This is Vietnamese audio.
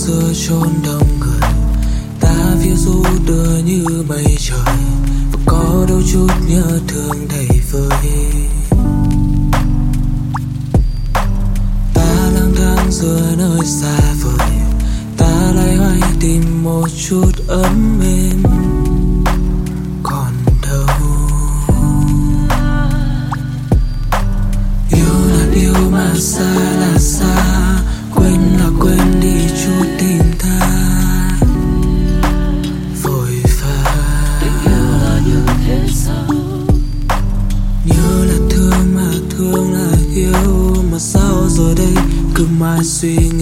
giữa chốn đông người, ta phiêu du đưa như mây trời, và có đôi chút nhớ thương đầy vơi. Ta lang thang giữa nơi xa vời, ta loay hoay tìm một chút ấm êm, còn đâu. Yêu là yêu mà xa là xa, quên là quên đi chút tình tha vội vã. Tình yêu là như thế sao? Nhớ là thương mà yêu, mà sao rồi đây cứ mãi suy nghĩ